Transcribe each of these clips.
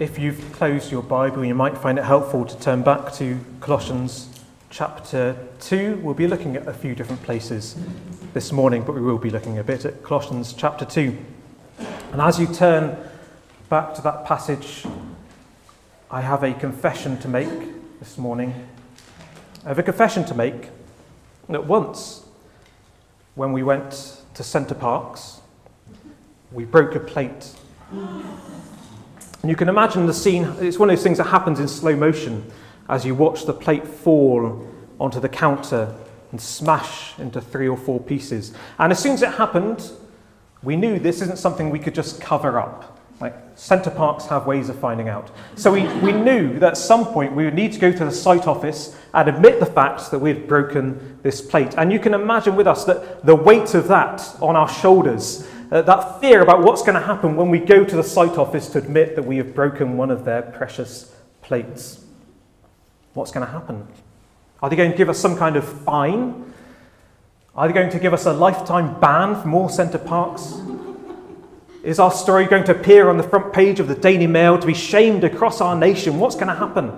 If you've closed your Bible, you might find it helpful to turn back to Colossians chapter 2. We'll be looking at a few different places this morning, but we will be looking a bit at Colossians chapter 2. And as you turn back to that passage, I have a confession to make this morning. I have a confession to make that once, when we went to Center Parcs, we broke a plate. And you can imagine the scene. It's one of those things that happens in slow motion as you watch the plate fall onto the counter and smash into 3 or 4 pieces. And as soon as it happened, we knew this isn't something we could just cover up. Like, Center Parcs have ways of finding out. So we knew that at some point we would need to go to the site office and admit the fact that we had broken this plate. And you can imagine with us that the weight of that on our shoulders, that fear about what's going to happen when we go to the site office to admit that we have broken one of their precious plates. What's going to happen? Are they going to give us some kind of fine? Are they going to give us a lifetime ban from all Center Parcs? Is our story going to appear on the front page of the Daily Mail to be shamed across our nation? What's going to happen?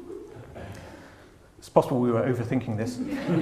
It's possible we were overthinking this.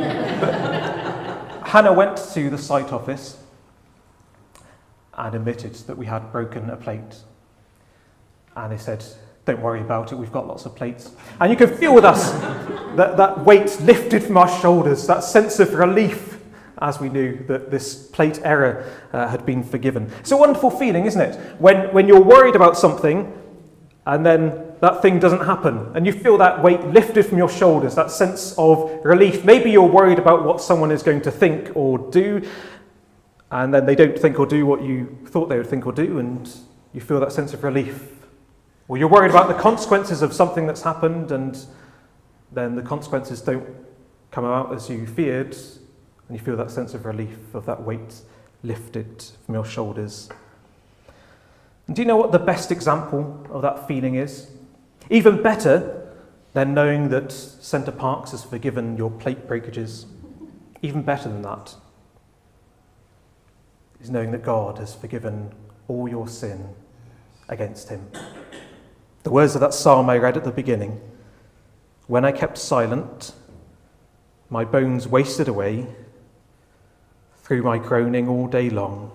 But Hannah went to the site office and admitted that we had broken a plate. And they said, "Don't worry about it, we've got lots of plates." And you can feel with us that weight lifted from our shoulders, that sense of relief as we knew that this plate error had been forgiven. It's a wonderful feeling, isn't it? When you're worried about something and then that thing doesn't happen and you feel that weight lifted from your shoulders, that sense of relief. Maybe you're worried about what someone is going to think or do, and then they don't think or do what you thought they would think or do, and you feel that sense of relief. Or you're worried about the consequences of something that's happened, and then the consequences don't come out as you feared, and you feel that sense of relief of that weight lifted from your shoulders. And do you know what the best example of that feeling is? Even better than knowing that Center Parcs has forgiven your plate breakages. Even better than that is knowing that God has forgiven all your sin against him. The words of that psalm I read at the beginning: "When I kept silent, my bones wasted away through my groaning all day long.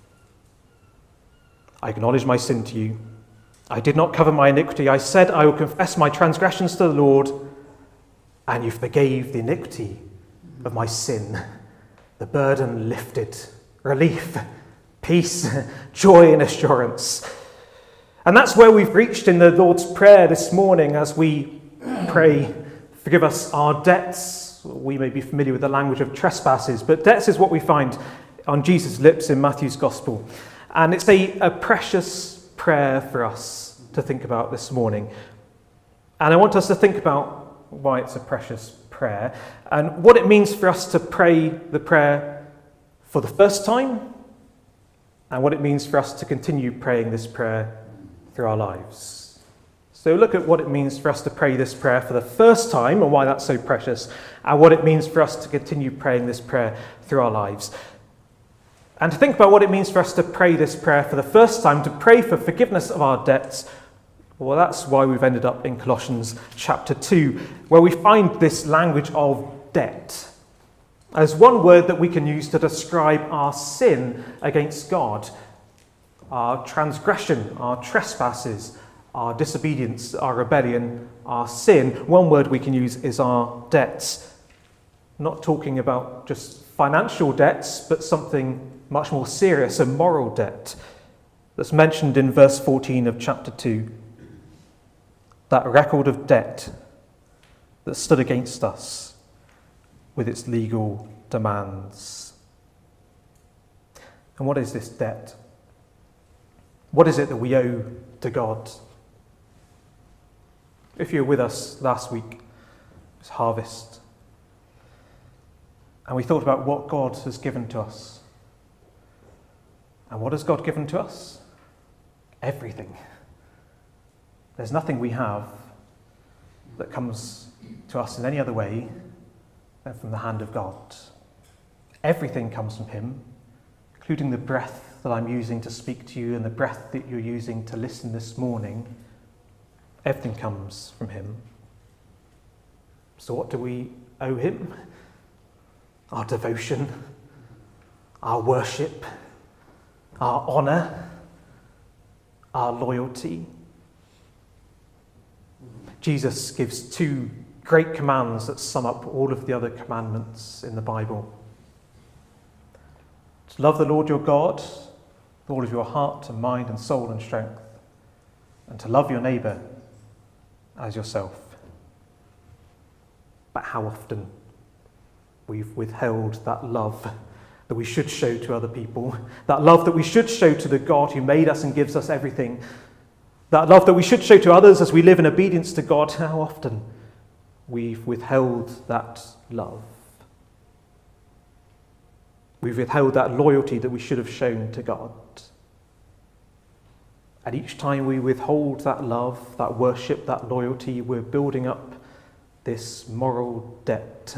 I acknowledged my sin to you. I did not cover my iniquity. I said, I will confess my transgressions to the Lord, and you forgave the iniquity of my sin." The burden lifted. Relief, peace, joy and assurance. And that's where we've reached in the Lord's Prayer this morning as we pray, "Forgive us our debts." We may be familiar with the language of trespasses, but debts is what we find on Jesus' lips in Matthew's Gospel. And it's a precious prayer for us to think about this morning. And I want us to think about why it's a precious prayer and what it means for us to pray the prayer for the first time, and what it means for us to continue praying this prayer through our lives. So look at what it means for us to pray this prayer for the first time and why that's so precious, and what it means for us to continue praying this prayer through our lives. And to think about what it means for us to pray this prayer for the first time, to pray for forgiveness of our debts, well, that's why we've ended up in Colossians chapter 2, where we find this language of debt as one word that we can use to describe our sin against God, our transgression, our trespasses, our disobedience, our rebellion, our sin. One word we can use is our debts. Not talking about just financial debts, but something much more serious, a moral debt that's mentioned in verse 14 of chapter 2. That record of debt that stood against us with its legal demands. And what is this debt? What is it that we owe to God? If you were with us last week, it was Harvest. And we thought about what God has given to us. And what has God given to us? Everything. There's nothing we have that comes to us in any other way than from the hand of God. Everything comes from him, including the breath that I'm using to speak to you and the breath that you're using to listen this morning. Everything comes from him. So what do we owe him? Our devotion, our worship, our honour, our loyalty. Jesus gives two great commands that sum up all of the other commandments in the Bible. To love the Lord your God with all of your heart and mind and soul and strength, and to love your neighbour as yourself. But how often we've withheld that love that we should show to other people, that love that we should show to the God who made us and gives us everything, that love that we should show to others as we live in obedience to God. How often we've withheld that love. We've withheld that loyalty that we should have shown to God. And each time we withhold that love, that worship, that loyalty, we're building up this moral debt.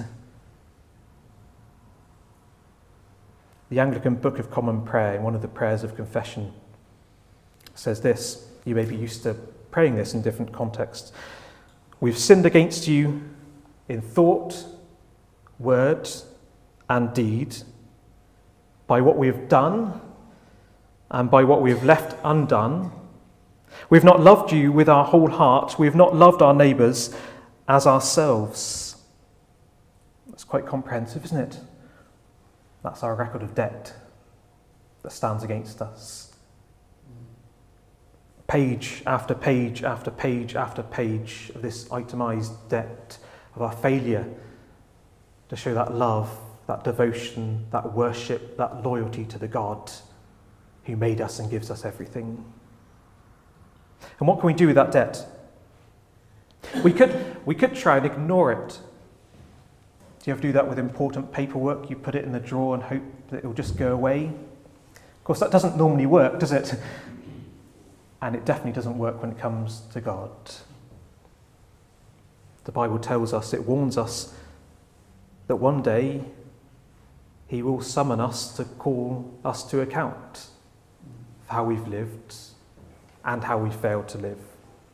The Anglican Book of Common Prayer, in one of the prayers of confession, says this. You may be used to praying this in different contexts. We've sinned against you in thought, word, and deed, by what we have done and by what we have left undone. We've not loved you with our whole heart. We've not loved our neighbours as ourselves. That's quite comprehensive, isn't it? That's our record of debt that stands against us. Page after page after page after page of this itemised debt of our failure to show that love, that devotion, that worship, that loyalty to the God who made us and gives us everything. And what can we do with that debt? We could try and ignore it. Do you ever do that with important paperwork? You put it in the drawer and hope that it will just go away? Of course, that doesn't normally work, does it? And it definitely doesn't work when it comes to God. The Bible tells us, it warns us, that one day he will summon us to call us to account for how we've lived and how we failed to live.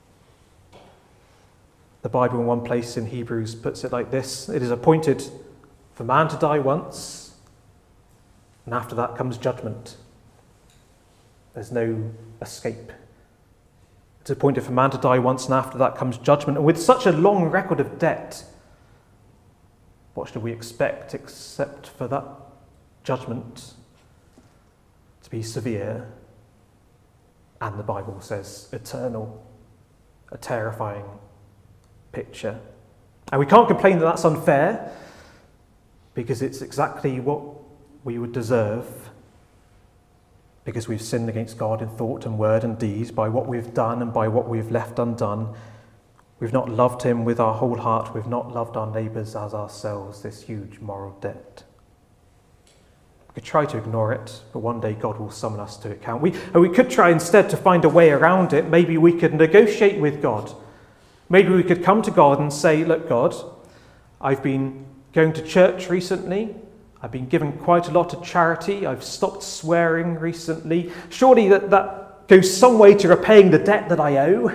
The Bible in one place in Hebrews puts it like this: it is appointed for man to die once, and after that comes judgment. There's no escape. It's appointed for man to die once, and after that comes judgment. And with such a long record of debt, what should we expect except for that judgment to be severe, and the Bible says eternal, a terrifying picture. And we can't complain that that's unfair, because it's exactly what we would deserve, because we've sinned against God in thought and word and deed, by what we've done and by what we've left undone. We've not loved him with our whole heart. We've not loved our neighbours as ourselves, this huge moral debt. We could try to ignore it, but one day God will summon us to account. We could try instead to find a way around it. Maybe we could negotiate with God. Maybe we could come to God and say, look, God, I've been going to church recently. I've been giving quite a lot to charity. I've stopped swearing recently. Surely that goes some way to repaying the debt that I owe.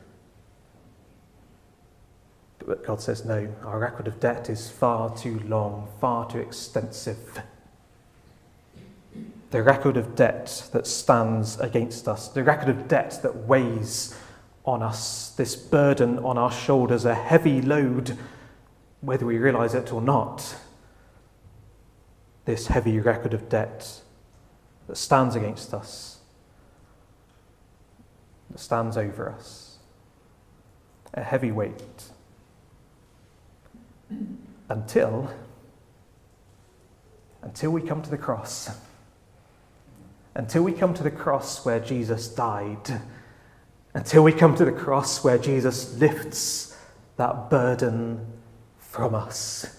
But God says, no, our record of debt is far too long, far too extensive. The record of debt that stands against us, the record of debt that weighs on us, this burden on our shoulders, a heavy load, whether we realise it or not. This heavy record of debt that stands against us, that stands over us, a heavy weight, until we come to the cross. Until we come to the cross where Jesus died. Until we come to the cross where Jesus lifts that burden from us.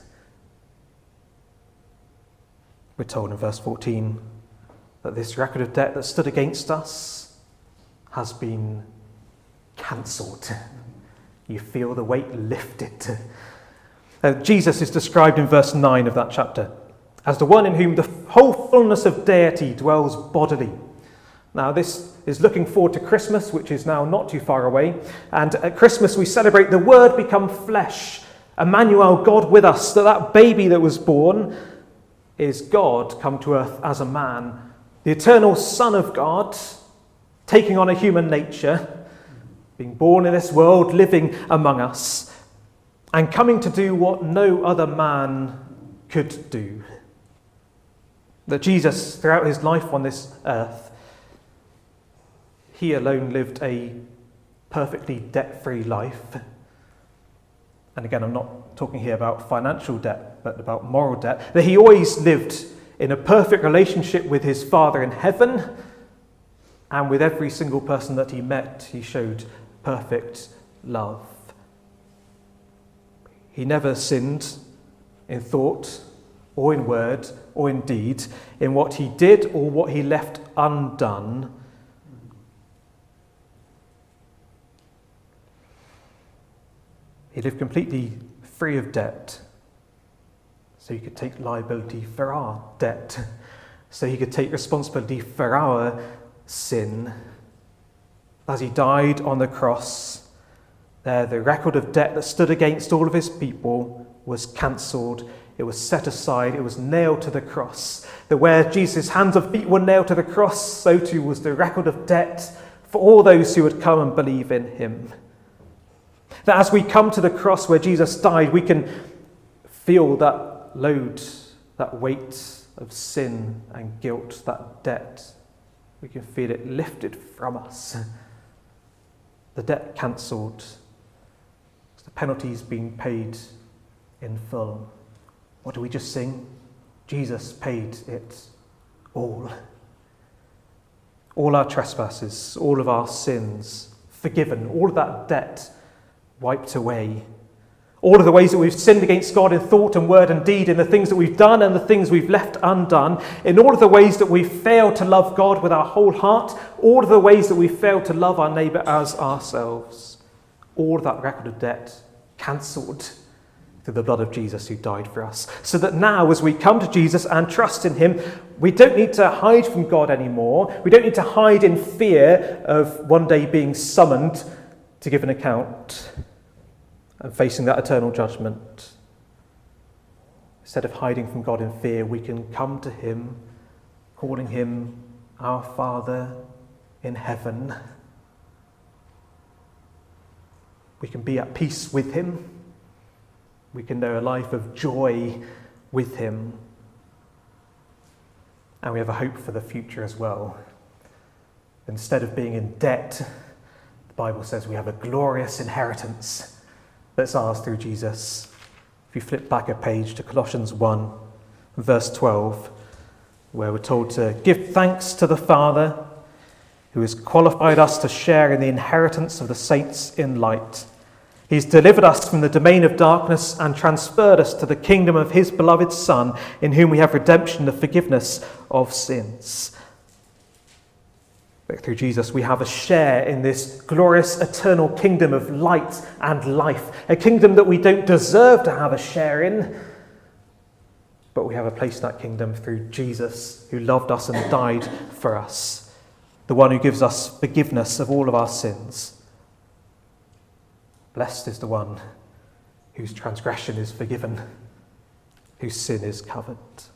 We're told in verse 14 that this record of debt that stood against us has been cancelled. You feel the weight lifted. Jesus is described in verse 9 of that chapter as the one in whom the whole fullness of deity dwells bodily. Now, this is looking forward to Christmas, which is now not too far away. And at Christmas, we celebrate the Word become flesh, Emmanuel, God with us. That baby that was born is God come to earth as a man, the eternal Son of God, taking on a human nature, being born in this world, living among us, and coming to do what no other man could do. That Jesus, throughout his life on this earth, he alone lived a perfectly debt-free life. And again, I'm not talking here about financial debt, but about moral debt. That he always lived in a perfect relationship with his Father in heaven, and with every single person that he met, he showed perfect love. He never sinned in thought, or in word, or in deed, in what he did or what he left undone. He lived completely free of debt, so he could take liability for our debt, so he could take responsibility for our sin. As he died on the cross, the record of debt that stood against all of his people was cancelled. It was set aside. It was nailed to the cross. That where Jesus' hands and feet were nailed to the cross, so too was the record of debt for all those who would come and believe in him. That as we come to the cross where Jesus died, we can feel that load, that weight of sin and guilt, that debt. We can feel it lifted from us. The debt cancelled. The penalty's been paid in full. What do we just sing? Jesus paid it all. All our trespasses, all of our sins forgiven, all of that debt wiped away. All of the ways that we've sinned against God in thought and word and deed, in the things that we've done and the things we've left undone, in all of the ways that we've failed to love God with our whole heart, all of the ways that we've failed to love our neighbour as ourselves. All of that record of debt cancelled through the blood of Jesus who died for us. So that now, as we come to Jesus and trust in him, we don't need to hide from God anymore. We don't need to hide in fear of one day being summoned to give an account and facing that eternal judgment. Instead of hiding from God in fear, we can come to him, calling him our Father in heaven. We can be at peace with him. We can know a life of joy with him. And we have a hope for the future as well. Instead of being in debt, the Bible says we have a glorious inheritance that's ours through Jesus. If you flip back a page to Colossians 1, verse 12, where we're told to give thanks to the Father who has qualified us to share in the inheritance of the saints in light. He's delivered us from the domain of darkness and transferred us to the kingdom of his beloved Son, in whom we have redemption, the forgiveness of sins. Through Jesus, we have a share in this glorious eternal kingdom of light and life, a kingdom that we don't deserve to have a share in, but we have a place in that kingdom through Jesus, who loved us and died for us, the one who gives us forgiveness of all of our sins. Blessed is the one whose transgression is forgiven, whose sin is covered.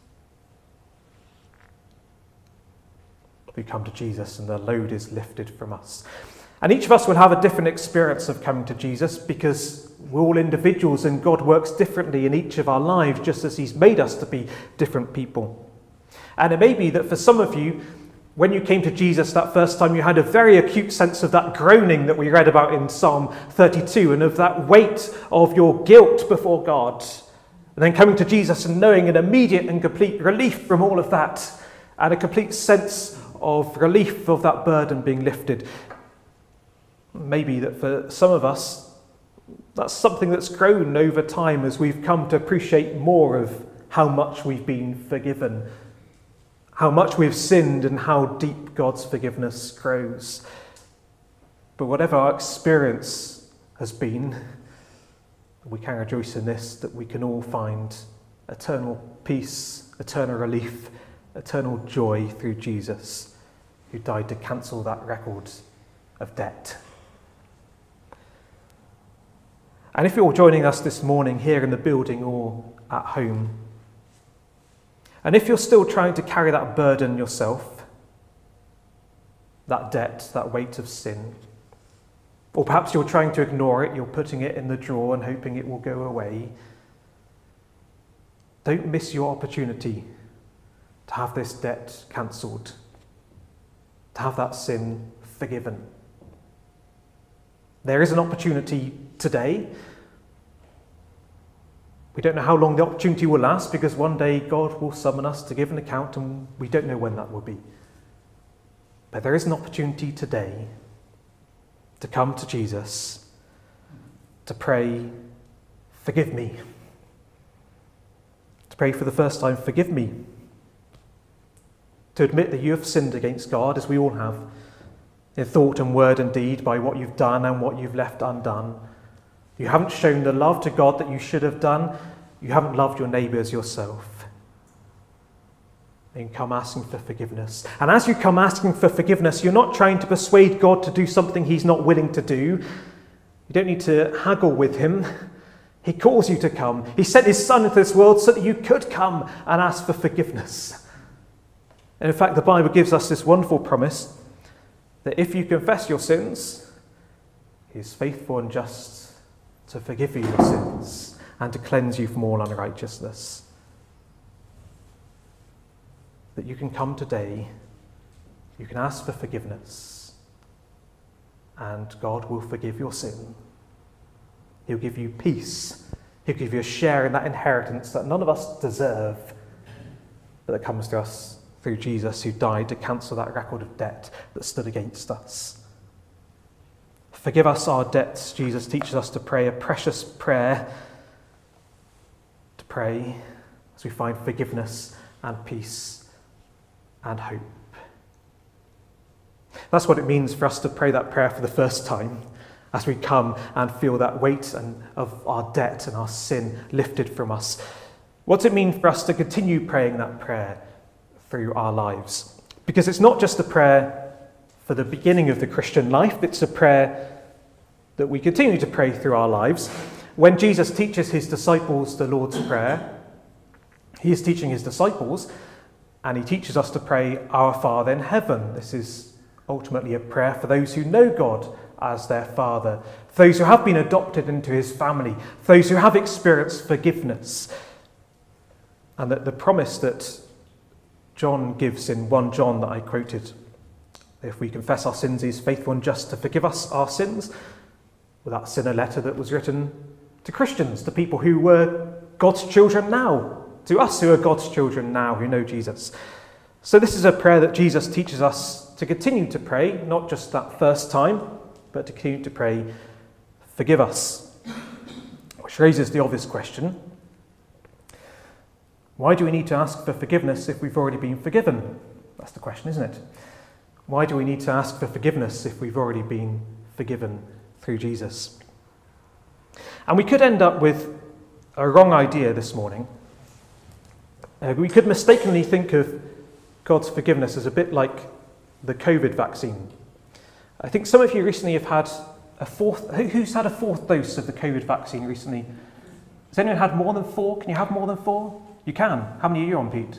We come to Jesus and the load is lifted from us. And each of us will have a different experience of coming to Jesus, because we're all individuals and God works differently in each of our lives, just as he's made us to be different people. And it may be that for some of you, when you came to Jesus that first time, you had a very acute sense of that groaning that we read about in Psalm 32, and of that weight of your guilt before God. And then coming to Jesus and knowing an immediate and complete relief from all of that, and a complete sense of relief of that burden being lifted. Maybe that for some of us, that's something that's grown over time as we've come to appreciate more of how much we've been forgiven, how much we've sinned, and how deep God's forgiveness grows. But whatever our experience has been, we can rejoice in this, that we can all find eternal peace, eternal relief, eternal joy through Jesus, who died to cancel that record of debt. And if you're joining us this morning here in the building or at home, and if you're still trying to carry that burden yourself, that debt, that weight of sin, or perhaps you're trying to ignore it, you're putting it in the drawer and hoping it will go away, don't miss your opportunity to have this debt cancelled, to have that sin forgiven. There is an opportunity today. We don't know how long the opportunity will last, because one day God will summon us to give an account, and we don't know when that will be. But there is an opportunity today to come to Jesus, to pray, forgive me. To pray for the first time, forgive me. To admit that you have sinned against God, as we all have, in thought and word and deed, by what you've done and what you've left undone. You haven't shown the love to God that you should have done. You haven't loved your neighbour as yourself. And come asking for forgiveness. And as you come asking for forgiveness, you're not trying to persuade God to do something he's not willing to do. You don't need to haggle with him. He calls you to come. He sent his son into this world so that you could come and ask for forgiveness. And in fact, the Bible gives us this wonderful promise that if you confess your sins, he is faithful and just to forgive you your sins and to cleanse you from all unrighteousness. That you can come today, you can ask for forgiveness, and God will forgive your sin. He'll give you peace. He'll give you a share in that inheritance that none of us deserve, but that comes to us through Jesus, who died to cancel that record of debt that stood against us. Forgive us our debts. Jesus teaches us to pray a precious prayer, to pray as we find forgiveness and peace and hope. That's what it means for us to pray that prayer for the first time, as we come and feel that weight of our debt and our sin lifted from us. What's it mean for us to continue praying that prayer through our lives? Because it's not just a prayer for the beginning of the Christian life, it's a prayer that we continue to pray through our lives. When Jesus teaches his disciples the Lord's Prayer, he is teaching his disciples, and he teaches us to pray, Our Father in heaven. This is ultimately a prayer for those who know God as their Father, for those who have been adopted into his family, for those who have experienced forgiveness. And that the promise that John gives in 1 John that I quoted, if we confess our sins, he is faithful and just to forgive us our sins. Well, that's in a letter that was written to Christians, to people who were God's children now, to us who are God's children now, who know Jesus. So this is a prayer that Jesus teaches us to continue to pray, not just that first time, but to continue to pray, forgive us. Which raises the obvious question, why do we need to ask for forgiveness if we've already been forgiven? That's the question, isn't it? Why do we need to ask for forgiveness if we've already been forgiven through Jesus? And we could end up with a wrong idea this morning. We could mistakenly think of God's forgiveness as a bit like the COVID vaccine. I think some of you recently have had who's had a fourth dose of the COVID vaccine recently? Has anyone had more than 4? Can you have more than 4? You can. How many are you on, Pete?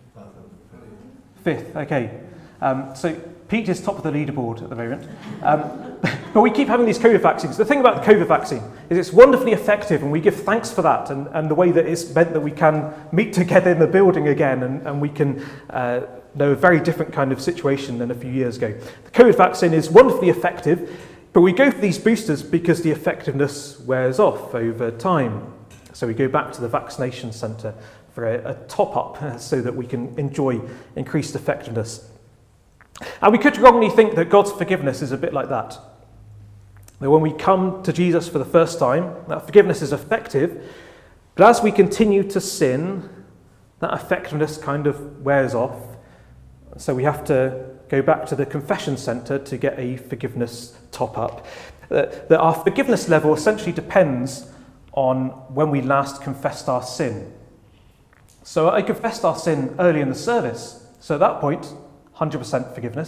5th, okay. So Pete is top of the leaderboard at the moment. But we keep having these COVID vaccines. The thing about the COVID vaccine is it's wonderfully effective, and we give thanks for that, and the way that it's meant that we can meet together in the building again, and we can know a very different kind of situation than a few years ago. The COVID vaccine is wonderfully effective, but we go for these boosters because the effectiveness wears off over time. So we go back to the vaccination centre for a top-up so that we can enjoy increased effectiveness. And we could wrongly think that God's forgiveness is a bit like that. That when we come to Jesus for the first time, that forgiveness is effective, but as we continue to sin, that effectiveness kind of wears off. So we have to go back to the confession centre to get a forgiveness top-up. That our forgiveness level essentially depends on when we last confessed our sin. So I confessed our sin early in the service, so at that point, 100% forgiveness.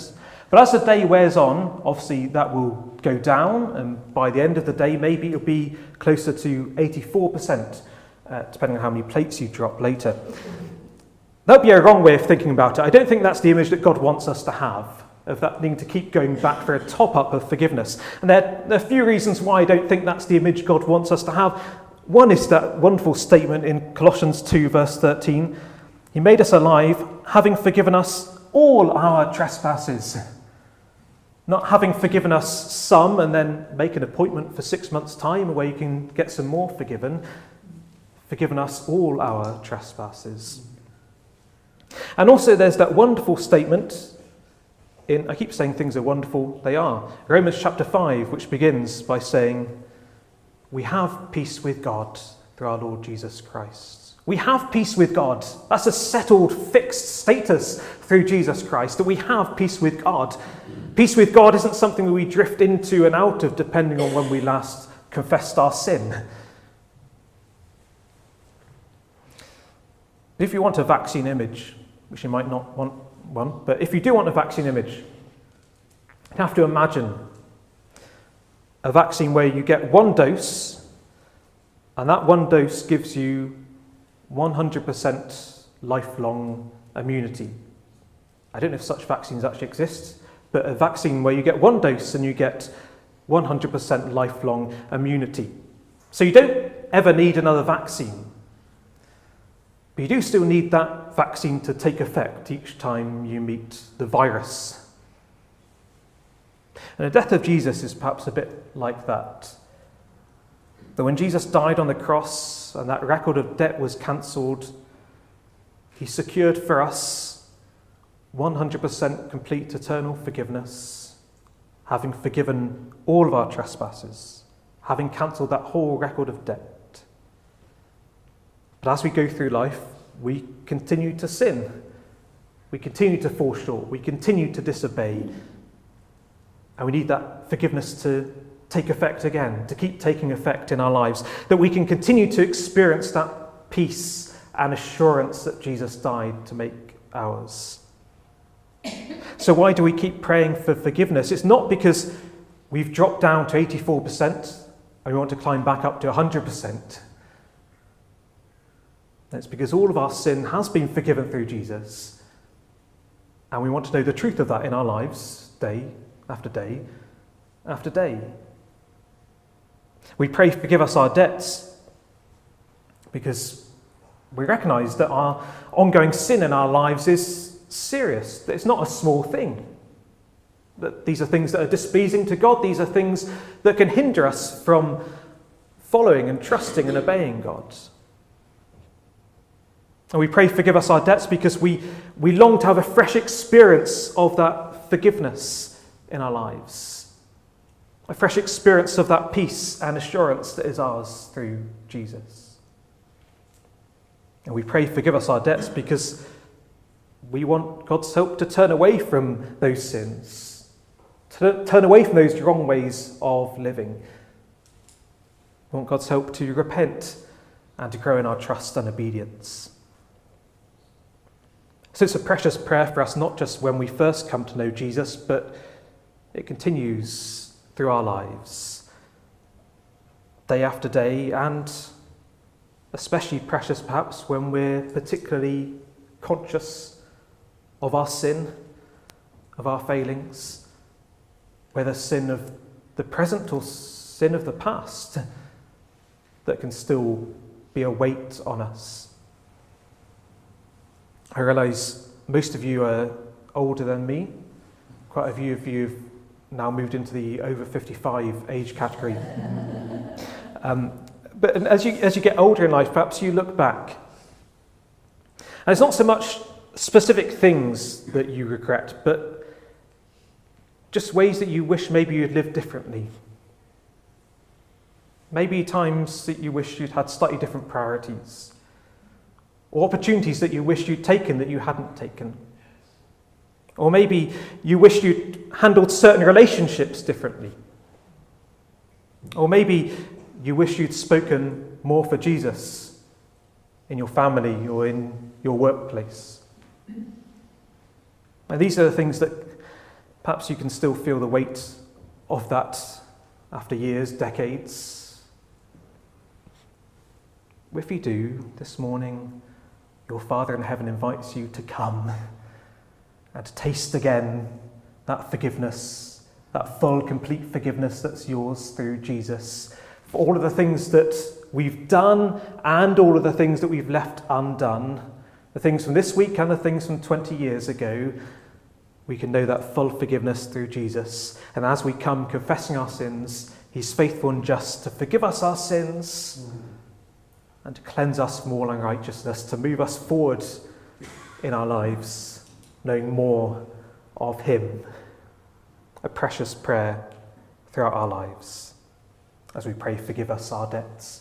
But as the day wears on, obviously that will go down, and by the end of the day, maybe it'll be closer to 84%, depending on how many plates you drop later. That would be a wrong way of thinking about it. I don't think that's the image that God wants us to have, of that needing to keep going back for a top-up of forgiveness. And there are a few reasons why I don't think that's the image God wants us to have. One is that wonderful statement in Colossians 2, verse 13. He made us alive, having forgiven us all our trespasses. Not having forgiven us some and then make an appointment for 6 months' time where you can get some more forgiven. Forgiven us all our trespasses. And also there's that wonderful statement I keep saying things are wonderful, they are. Romans chapter 5, which begins by saying, we have peace with God through our Lord Jesus Christ. We have peace with God. That's a settled, fixed status through Jesus Christ, that we have peace with God. Peace with God isn't something that we drift into and out of depending on when we last confessed our sin. If you want a vaccine image, which you might not want one, but if you do want a vaccine image, you have to imagine a vaccine where you get one dose, and that one dose gives you 100% lifelong immunity. I don't know if such vaccines actually exist, but a vaccine where you get one dose and you get 100% lifelong immunity. So you don't ever need another vaccine. But you do still need that vaccine to take effect each time you meet the virus. And the death of Jesus is perhaps a bit like that. That when Jesus died on the cross and that record of debt was cancelled, he secured for us 100% complete eternal forgiveness, having forgiven all of our trespasses, having cancelled that whole record of debt. But as we go through life, we continue to sin. We continue to fall short. We continue to disobey. And we need that forgiveness to take effect again, to keep taking effect in our lives, that we can continue to experience that peace and assurance that Jesus died to make ours. So why do we keep praying for forgiveness? It's not because we've dropped down to 84% and we want to climb back up to 100%. It's because all of our sin has been forgiven through Jesus. And we want to know the truth of that in our lives, day after day after day. We pray, forgive us our debts, because we recognise that our ongoing sin in our lives is serious, that it's not a small thing. That these are things that are displeasing to God. These are things that can hinder us from following and trusting and obeying God. And we pray, forgive us our debts, because we long to have a fresh experience of that forgiveness in our lives. A fresh experience of that peace and assurance that is ours through Jesus. And we pray, forgive us our debts, because we want God's help to turn away from those sins, to turn away from those wrong ways of living. We want God's help to repent and to grow in our trust and obedience. So it's a precious prayer for us, not just when we first come to know Jesus, but it continues through our lives, day after day, and especially precious perhaps when we're particularly conscious of our sin, of our failings, whether sin of the present or sin of the past, that can still be a weight on us. I realise most of you are older than me. Quite a few of you have now moved into the over 55 age category. But as you get older in life, perhaps you look back. And it's not so much specific things that you regret, but just ways that you wish maybe you'd lived differently. Maybe times that you wish you'd had slightly different priorities. Or opportunities that you wish you'd taken that you hadn't taken. Or maybe you wish you'd handled certain relationships differently. Or maybe you wish you'd spoken more for Jesus in your family or in your workplace. And these are the things that Perhaps you can still feel the weight of that after years, decades. If you do, this morning, your Father in heaven invites you to come and to taste again that forgiveness, that full, complete forgiveness that's yours through Jesus, for all of the things that we've done and all of the things that we've left undone, the things from this week and the things from 20 years ago. We can know that full forgiveness through Jesus. And as we come confessing our sins, he's faithful and just to forgive us our sins and to cleanse us from all unrighteousness, to move us forward in our lives, knowing more of him. A precious prayer throughout our lives as we pray, forgive us our debts.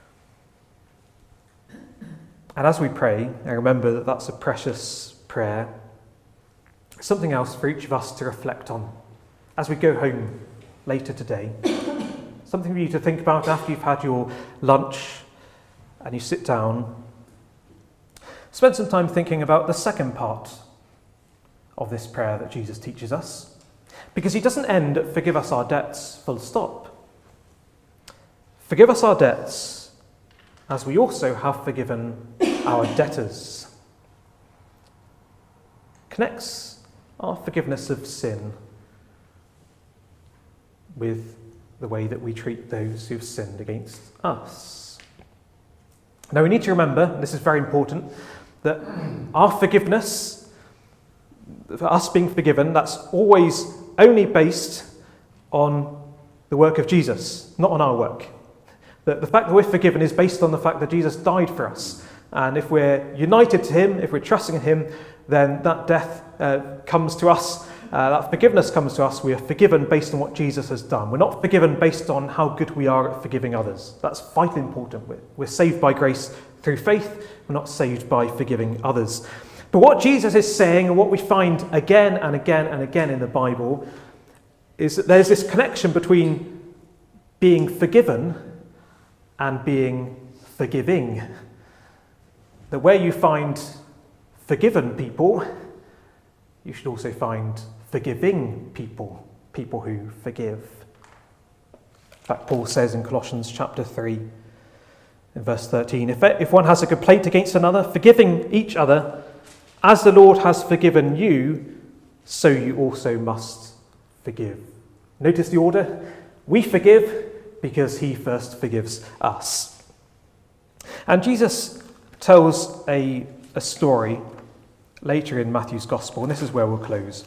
And as we pray, and remember that that's a precious prayer, something else for each of us to reflect on as we go home later today. Something for you to think about after you've had your lunch and you sit down. Spend some time thinking about the second part of this prayer that Jesus teaches us, because he doesn't end at forgive us our debts, full stop. Forgive us our debts as we also have forgiven our debtors. Connects our forgiveness of sin with the way that we treat those who've sinned against us. Now we need to remember, and this is very important, that our forgiveness, for us being forgiven, that's always only based on the work of Jesus, not on our work. The fact that we're forgiven is based on the fact that Jesus died for us. And if we're united to him, if we're trusting in him, then that death comes to us, that forgiveness comes to us. We are forgiven based on what Jesus has done. We're not forgiven based on how good we are at forgiving others. That's vitally important. We're saved by grace through faith. We're not saved by forgiving others. But what Jesus is saying, and what we find again and again and again in the Bible, is that there's this connection between being forgiven and being forgiving. That where you find forgiven people, you should also find forgiving people, people who forgive. In fact, Paul says in Colossians chapter 3, in verse 13, if one has a complaint against another, forgiving each other, as the Lord has forgiven you, so you also must forgive. Notice the order. We forgive because he first forgives us. And Jesus tells a story later in Matthew's Gospel, and this is where we'll close,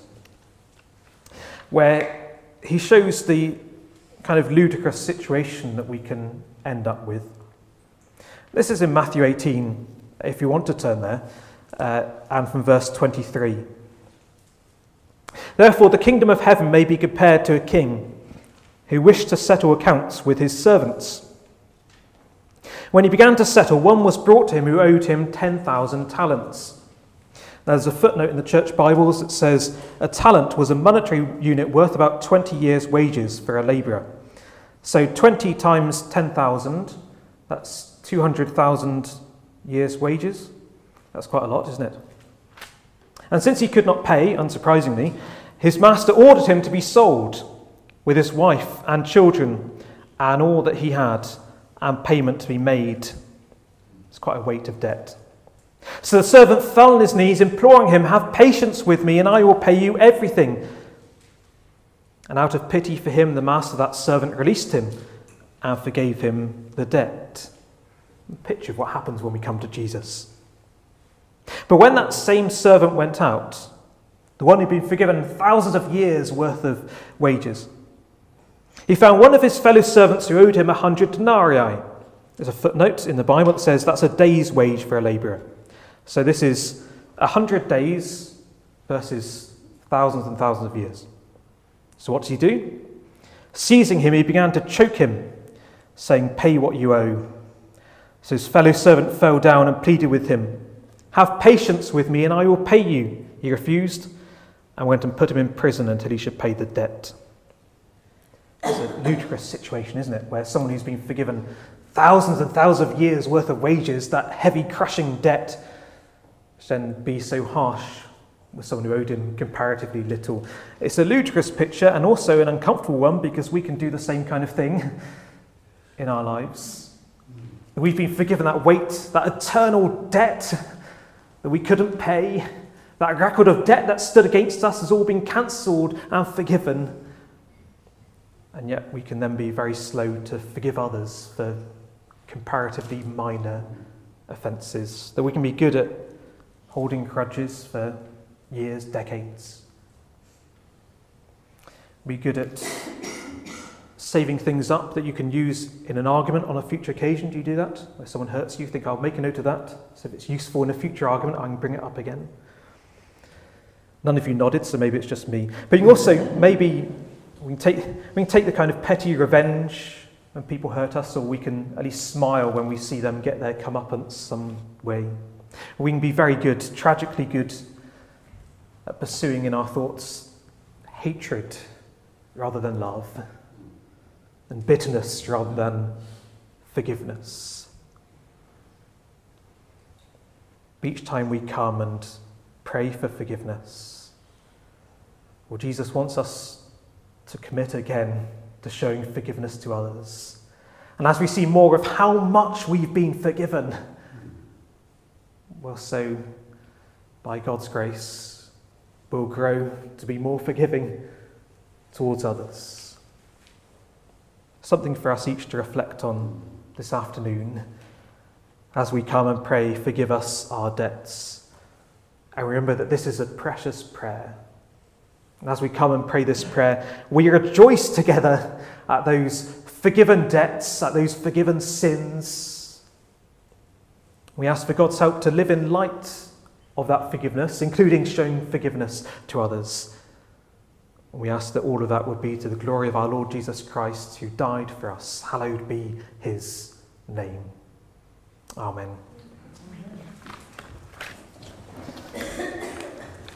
where he shows the kind of ludicrous situation that we can end up with. This is in Matthew 18, if you want to turn there, and from verse 23. Therefore the kingdom of heaven may be compared to a king who wished to settle accounts with his servants. When he began to settle, one was brought to him who owed him 10,000 talents. There's a footnote in the church Bibles that says a talent was a monetary unit worth about 20 years' wages for a labourer. So 20 times 10,000, that's 200,000 years' wages. That's quite a lot, isn't it? And since he could not pay, unsurprisingly, his master ordered him to be sold with his wife and children and all that he had, and payment to be made. It's quite a weight of debt. So the servant fell on his knees, imploring him, have patience with me and I will pay you everything. And out of pity for him, the master of that servant released him and forgave him the debt. A picture of what happens when we come to Jesus. But when that same servant went out, the one who'd been forgiven thousands of years' worth of wages, he found one of his fellow servants who owed him 100 denarii. There's a footnote in the Bible that says that's a day's wage for a labourer. So this is 100 days versus thousands and thousands of years. So what does he do? Seizing him, he began to choke him, saying, pay what you owe. So his fellow servant fell down and pleaded with him, have patience with me and I will pay you. He refused and went and put him in prison until he should pay the debt. It's a ludicrous situation, isn't it? Where someone who's been forgiven thousands and thousands of years worth of wages, that heavy crushing debt, should then be so harsh with someone who owed him comparatively little. It's a ludicrous picture and also an uncomfortable one because we can do the same kind of thing in our lives. We've been forgiven that weight, that eternal debt that we couldn't pay. That record of debt that stood against us has all been cancelled and forgiven. And yet we can then be very slow to forgive others for comparatively minor offences. That we can be good at holding grudges for years, decades. Be good at saving things up that you can use in an argument on a future occasion. Do you do that? Where someone hurts you, think, I'll make a note of that, so if it's useful in a future argument, I can bring it up again. None of you nodded, so maybe it's just me. But you can also, maybe, we can take the kind of petty revenge when people hurt us, or we can at least smile when we see them get their comeuppance some way. We can be very good, tragically good, at pursuing in our thoughts hatred rather than love, and bitterness rather than forgiveness. Each time we come and pray for forgiveness, well, Jesus wants us to commit again to showing forgiveness to others. And as we see more of how much we've been forgiven, well, so by God's grace, we'll grow to be more forgiving towards others. Something for us each to reflect on this afternoon as we come and pray, forgive us our debts. And remember that this is a precious prayer. And as we come and pray this prayer, we rejoice together at those forgiven debts, at those forgiven sins. We ask for God's help to live in light of that forgiveness, including showing forgiveness to others. We ask that all of that would be to the glory of our Lord Jesus Christ, who died for us. Hallowed be his name. Amen.